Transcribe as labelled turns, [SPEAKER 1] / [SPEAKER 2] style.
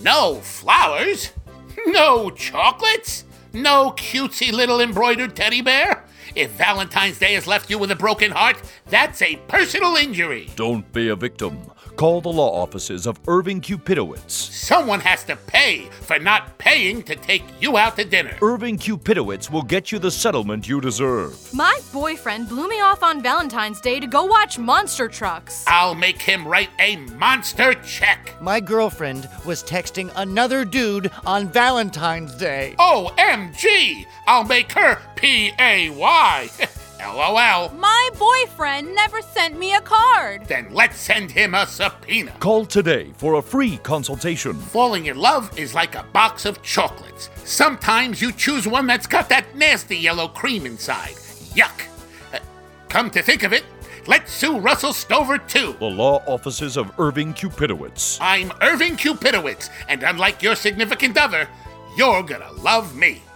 [SPEAKER 1] No flowers? No chocolates? No cutesy little embroidered teddy bear? If Valentine's Day has left you with a broken heart, that's a personal injury.
[SPEAKER 2] Don't be a victim. Call the law offices of Irving Cupidowitz.
[SPEAKER 1] Someone has to pay for not paying to take you out to dinner.
[SPEAKER 2] Irving Cupidowitz will get you the settlement you deserve.
[SPEAKER 3] My boyfriend blew me off on Valentine's Day to go watch Monster Trucks.
[SPEAKER 1] I'll make him write a monster check.
[SPEAKER 4] My girlfriend was texting another dude on Valentine's Day.
[SPEAKER 1] OMG! I'll make her PAY. LOL.
[SPEAKER 3] My boyfriend never sent me a card.
[SPEAKER 1] Then let's send him a subpoena.
[SPEAKER 2] Call today for a free consultation.
[SPEAKER 1] Falling in love is like a box of chocolates. Sometimes you choose one that's got that nasty yellow cream inside. Yuck. Come to think of it, let's sue Russell Stover too.
[SPEAKER 2] The law offices of Irving Cupidowitz.
[SPEAKER 1] I'm Irving Cupidowitz, and unlike your significant other, you're gonna love me.